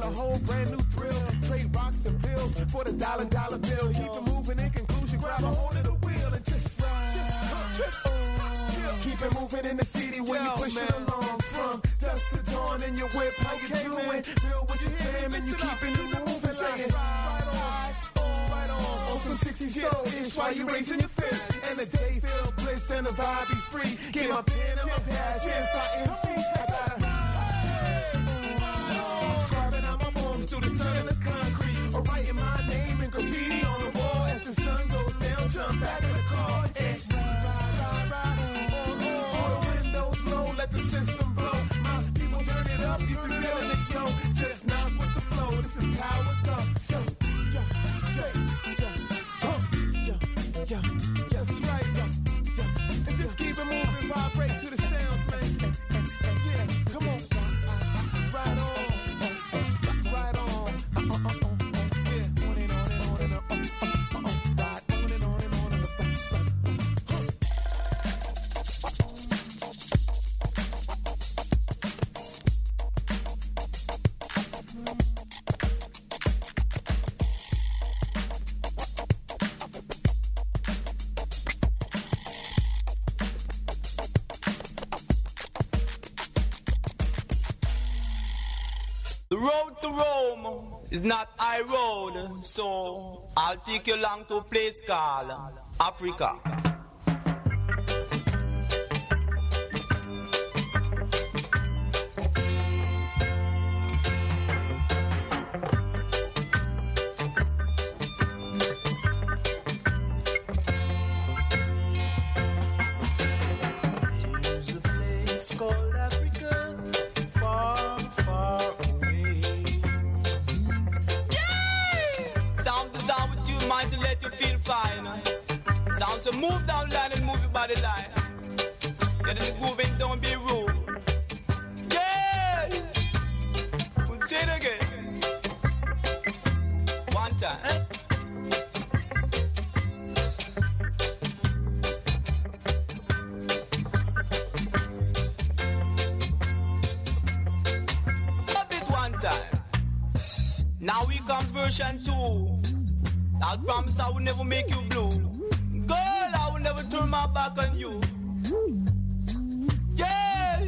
a whole brand new thrill. Trade rocks and pills for the dollar bill. Keep it moving, in conclusion, grab a hold of the wheel and just keep it moving in the city when you push it along. From dusk to dawn in your whip, how you doing? Build with your fam and you keeping it moving. Saying right on. On some 60 so-ish while you raising your fist. And the day feel bliss and the vibe be free. Get my pen and my pad, inside MC. I gotta scribing out my poems through the sun and the concrete. Or writing my name in graffiti on the wall. As the sun goes down, jump back in the car. And let the system blow. My people turn it up, you feeling it, yo. Just knock with the flow, this is how it goes. So, that's right, and just keep it moving, vibrate to the sounds, man. Yeah, come on, right on. Yeah, on and on and on and on. Right on and on and on and on. The road to Rome is not high road, so I'll take you along to a place called Africa. There's a place called Africa, far, far away. Sound is down with you, mind to let you feel fine. Sound so move down line and move your body line. Get in the groove and don't be rude. Yeah! We'll say it again. One time. Now we comes version 2. I'll promise I will never make you blue. Girl, I will never turn my back on you. Yeah!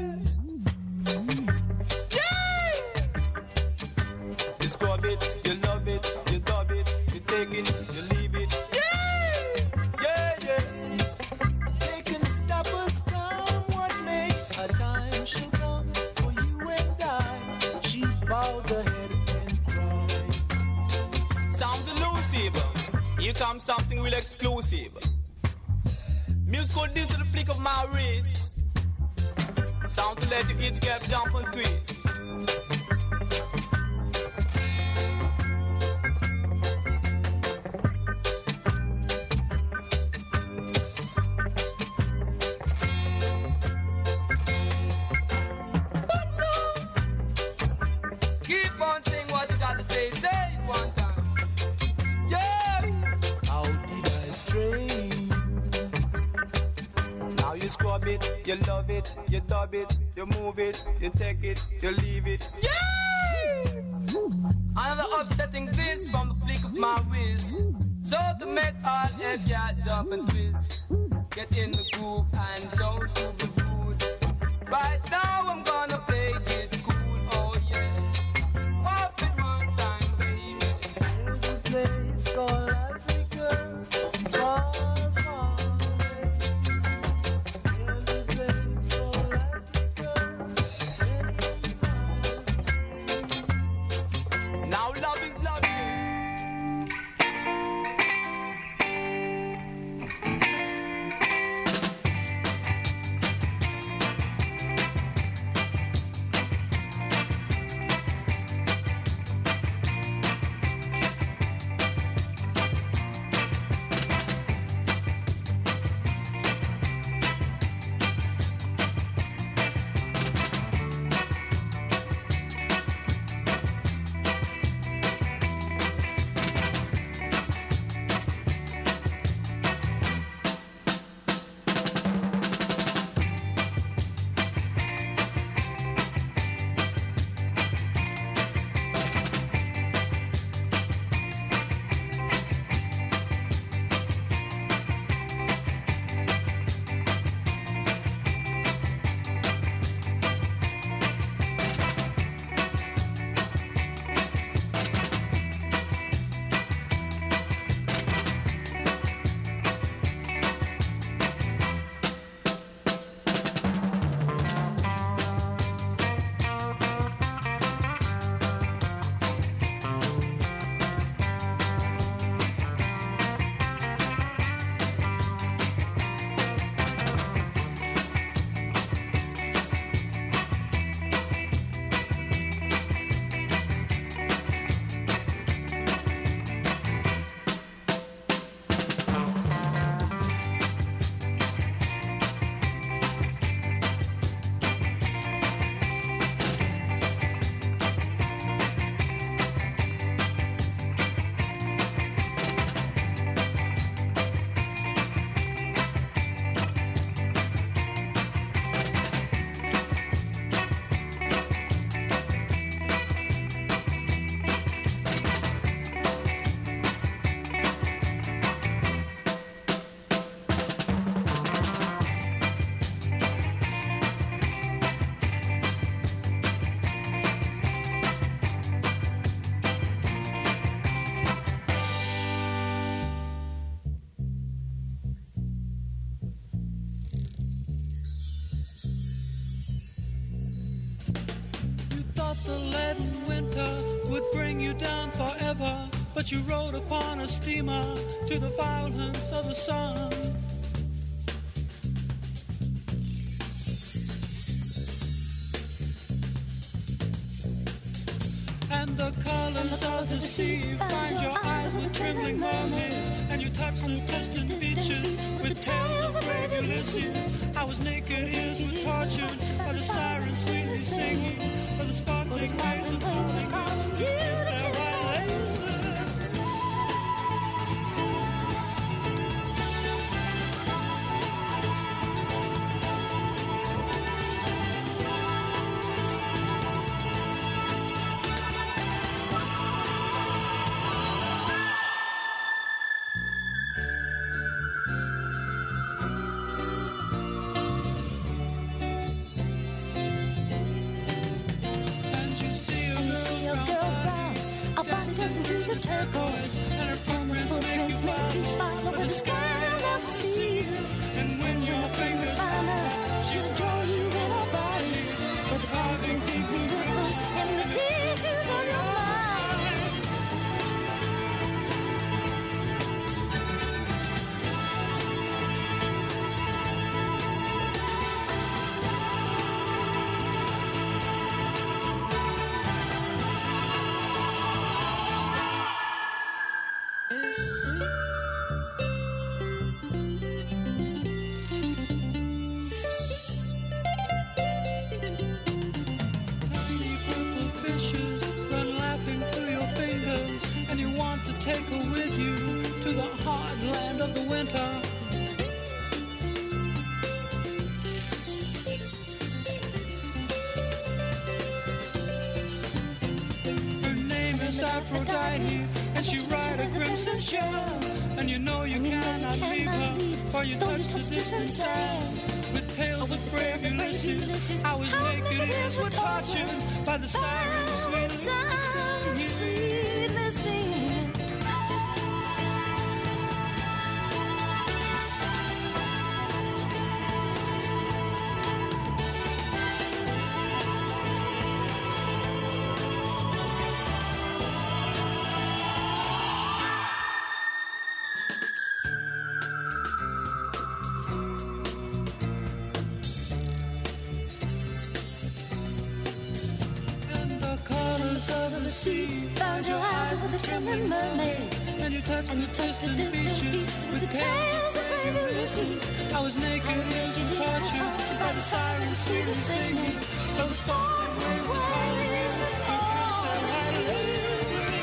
Yeah! You scrub it, you love it, you dub it, you take it, you leave it. Yeah! Yeah, yeah. They can stop us, come what may. A time shall come for you and I. She bowed her head and cried. Sounds elusive. Here comes something real exclusive. Musical, this is the flick of my wrist. Sound to let you eat, get jump and twist. Keep on saying what you got to say it one time. Yeah! How did I stray? Now you scrub it, you love it, you dub it, you move it, you take it, you leave it. Yeah! Another upsetting twist from the flick of my wrist. So to make all head cat jump and twist. Get in the groove and don't do the rude. Right now I'm gonna play it cool, oh yeah. Pop it one time, baby. There's a place called Africa, far, far away. There's a place called Africa, many miles away. Now love is love. the leaden winter would bring you down forever, but you rode upon a steamer to the violence of the sun. And the colors of the sea find your eyes with trembling mermaids, and you touch the distant beaches with tales of brave Ulysses. I was naked, ears were tortured by the sirens sweetly singing, by the sparkling waves of morning, you kissed their white laces. Dancing through the turquoise, and her footprints make you follow where the sky loves to see you. And when your fingers find her, she'll draw you in her body with the carving pink ripples and the tissues of your mind. Take her with you to the hard land of the winter. Her name is Aphrodite, and she rides a crimson shell. And you know you cannot leave her, for you touch the distant sands with tales of brave Ulysses. I was naked, ears were tortured by the sirens sweetly singing. Found your eyes with a trembling mermaid, and you touched the distant beaches with the tales of brave Ulysses. I was naked, ears were tortured by the sirens sweetly singing, by the sparkling waves of Hollywood, you kissed their white laces.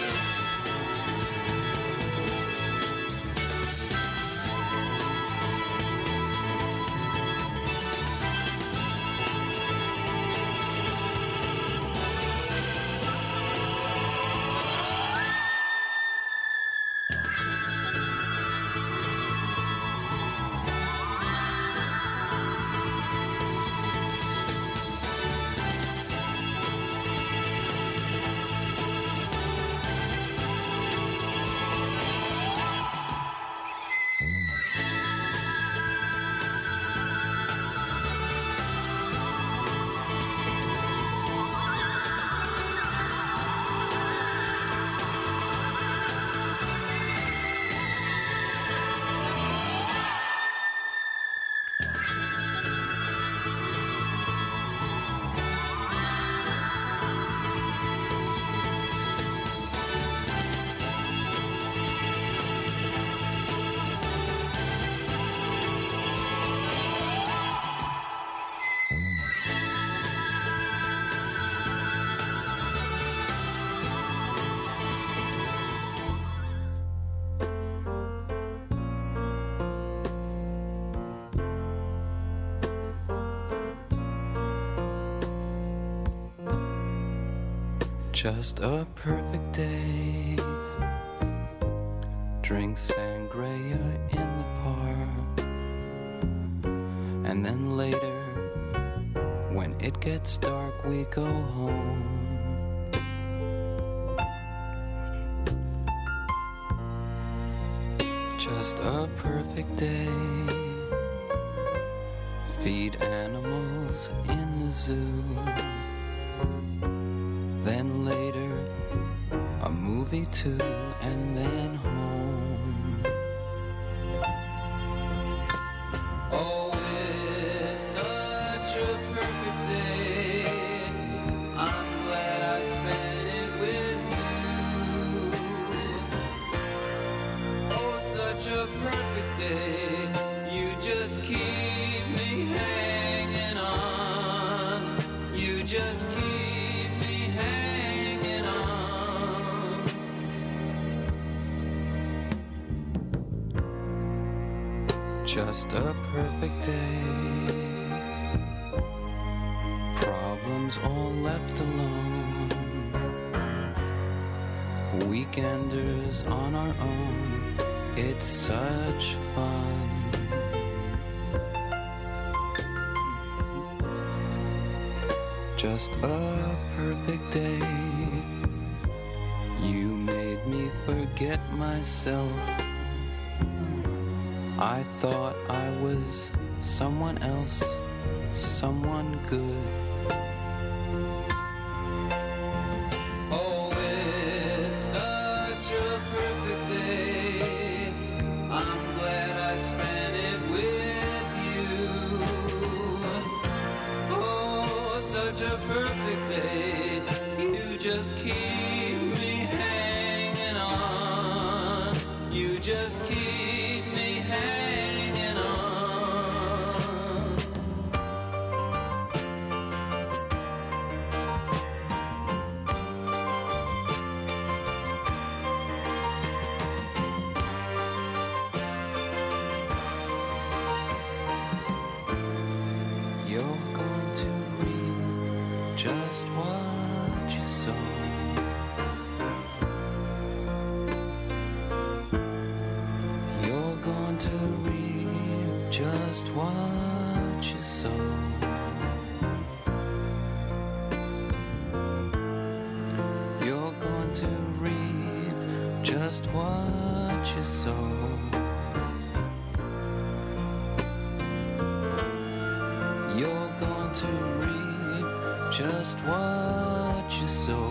Just a perfect day. Drink sangria in the park, and then later, when it gets dark, we go home. Just a perfect day. Feed animals in the zoo. then later a movie too, and then home. Oh, it's such a perfect day. I'm glad I spent it with you. Oh, such a perfect day. You just keep me hanging on. You just keep me hanging on. Just a perfect day. Problems all left alone. Weekenders on our own. It's such fun. Just a perfect day. You made me forget myself. I thought I was someone else, someone good. Oh, it's such a perfect day. I'm glad I spent it with you. Oh, such a perfect day. You just keep me hanging on. You just keep me hanging on. You're going to reap just what you sow. You're going to reap just what you sow. You're going to reap just what you sow. You're going to reap just what you sow.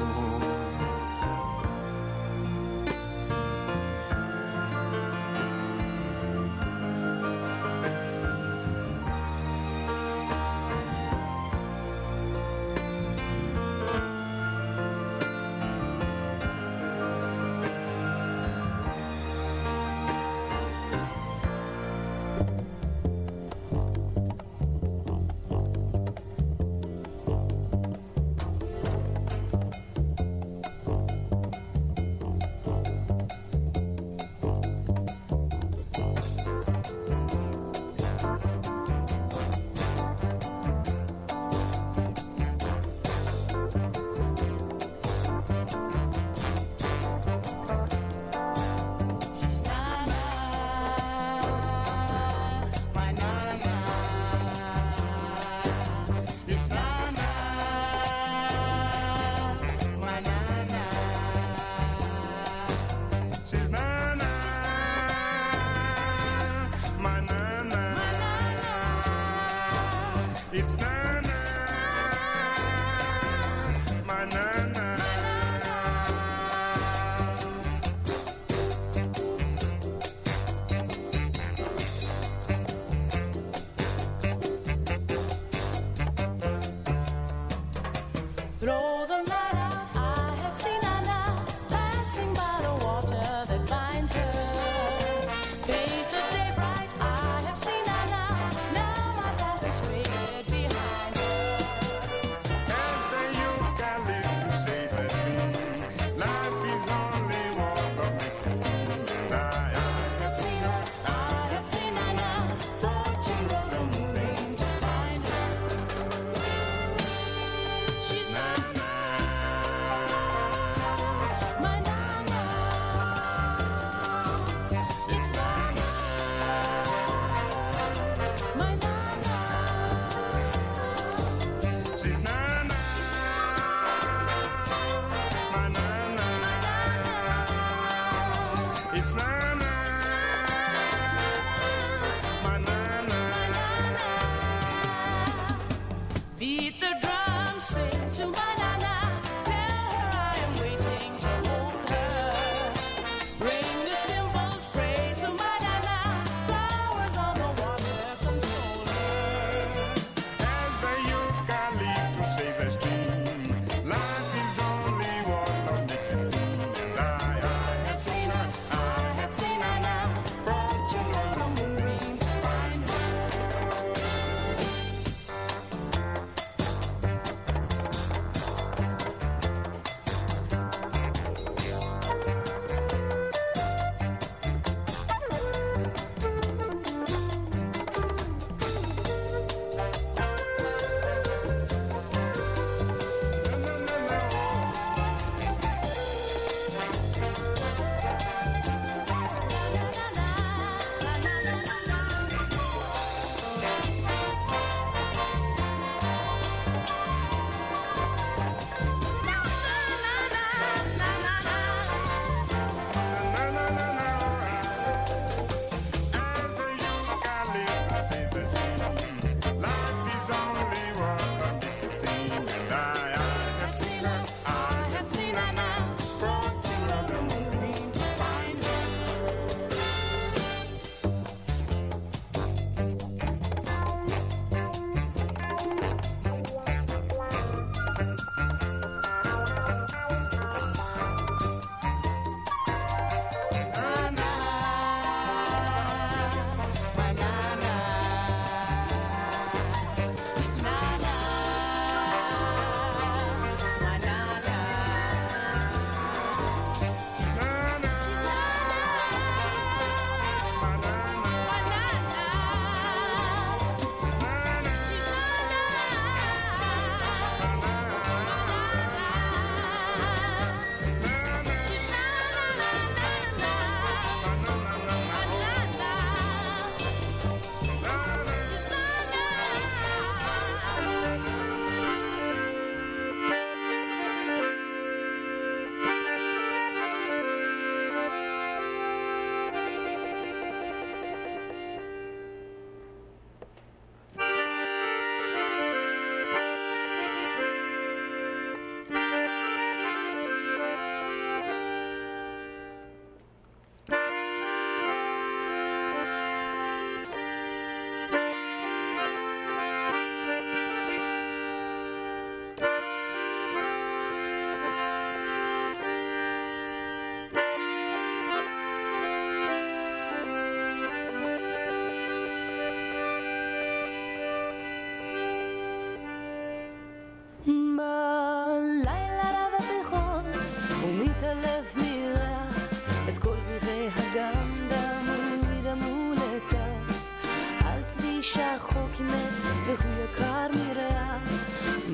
Throw the light out, I have seen Anna passing by the water that binds her. Paint the day bright, I have seen Anna. Now my past is faded behind her. As the eucalyptus shades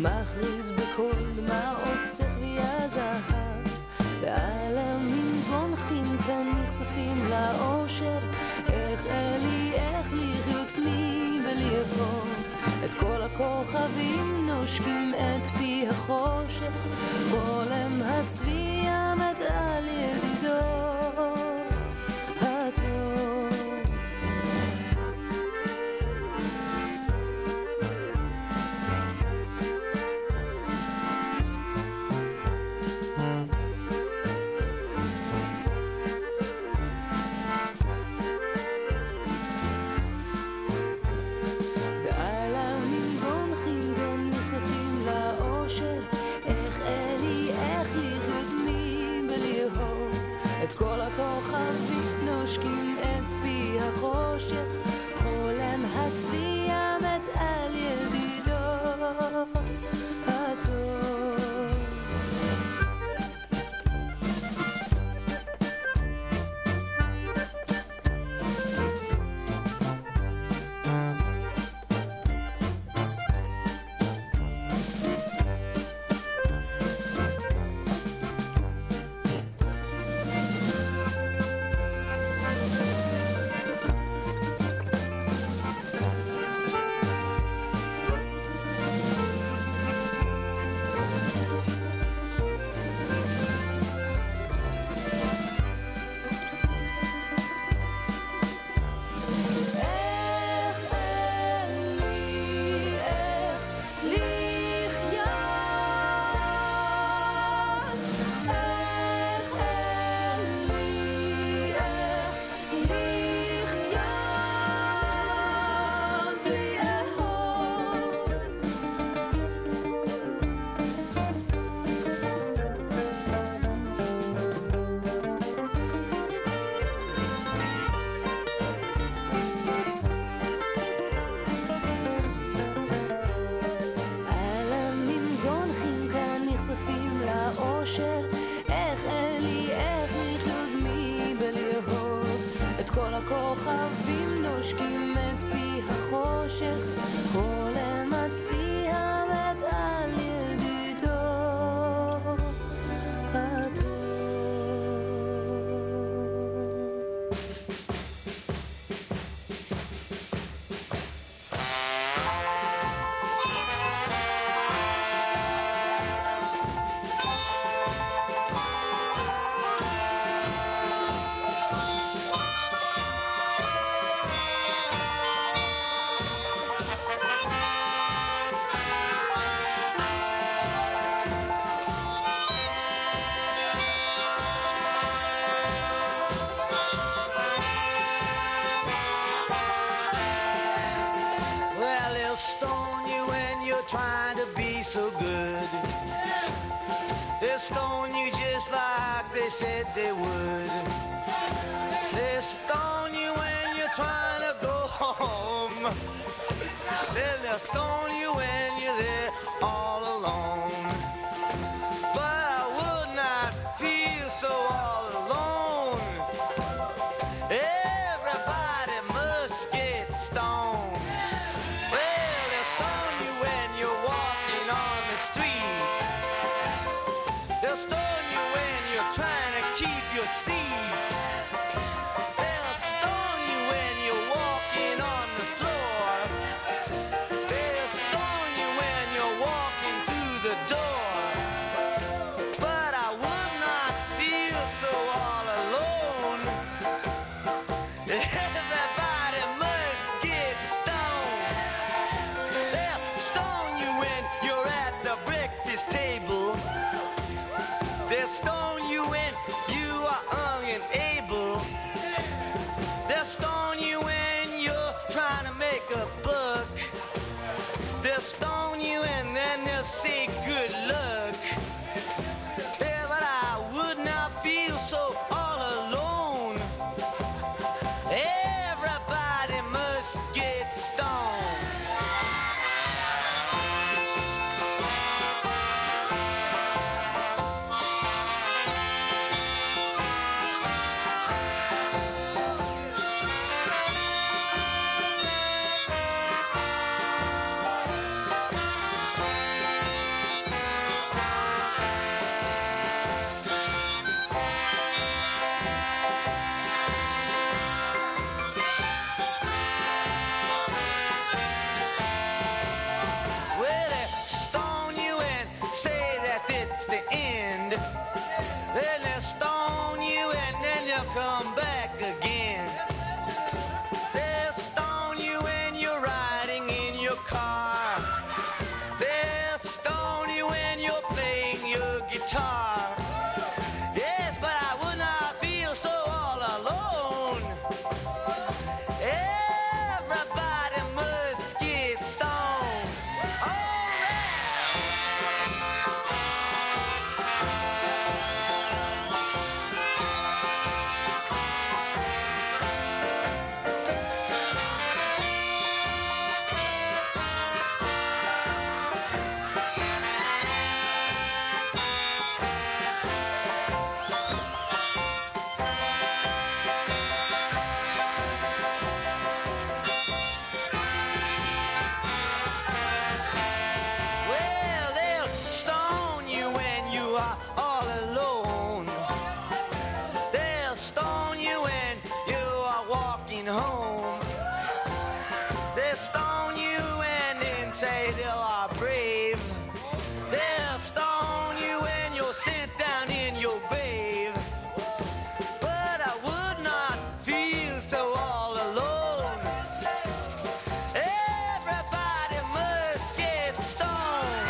מכריז בכל דמעות שכבי הזהב, והעלמים גונחים כאן נחשפים לאושר. איך אלי, איך לחיות לי בלהבות, את כל הכוכבים נושקים את פי החושך, חולם הצבי המת על ידידו הטוב. את כל הכוכבים נושקים את פי החושך, חולם הצבי המת על ידידו הטוב. הכוכבים נושקים את פי החושך, חולם הצבי המת על ידידו הטוב. Trying to be so good, they'll stone you just like they said they would. They'll stone you when you're trying to go home. They'll stone you when you're there all alone. But I would not feel so all alone. Everybody must get stoned. They'll stone you when you're trying to keep your seat. They'll stone you when you're walking on the floor. They'll stone you when you're walking to the door. But I would not feel so all alone. Everybody must get stoned. They'll stone you when you're at the breakfast table. They'll stone you when you are are all alone. They'll stone you when you are walking home. They'll stone you and then say they are brave. They'll stone you when you're sent down in your grave. But I would not feel so all alone. Everybody must get stoned.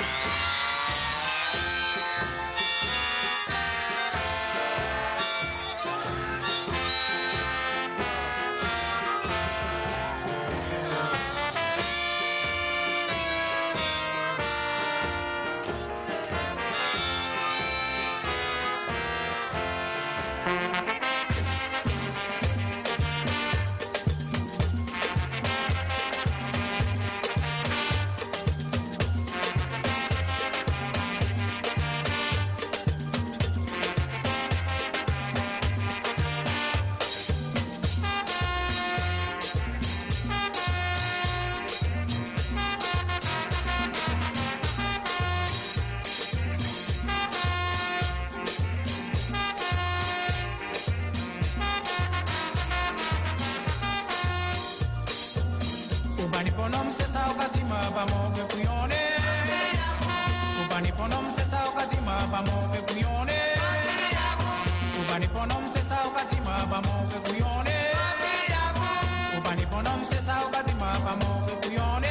Ubani ponom sesa okatima bamoge kuyone. Ubani ponom sesa okatima bamoge kuyone. Ubani ponom sesa okatima bamoge kuyone. Ubani ponom sesa okatima bamoge kuyone.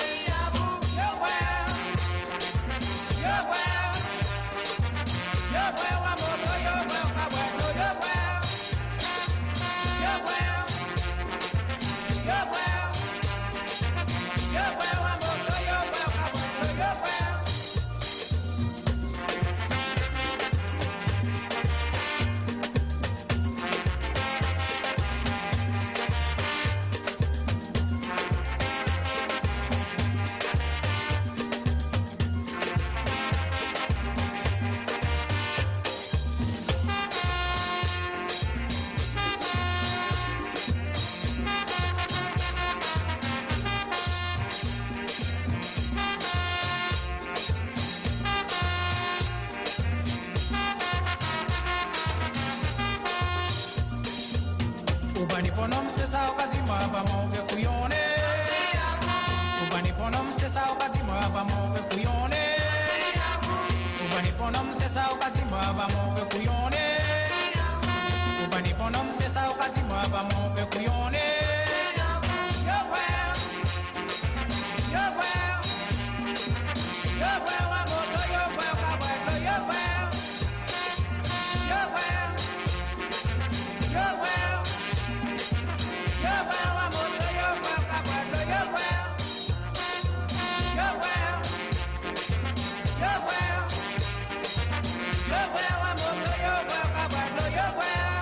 Ubani ponom sesa okatima bamoge kuyone. Ubani ponom sesa okatima bamoge kuyone. Ubani ponom sesa okatima bamoge kuyone. Ubani ponom sesa okatima bamoge kuyone. Yo well, yo well, yo well, I'm gonna yo well, yo well, yo well, yo well. Yo well, I'm gonna yo well, yo well, yo well, yo well, yo well, I'm gonna yo well, yo well.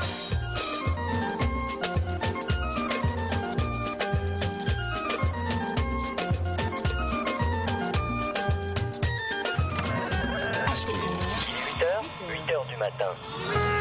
Il est 8h du matin.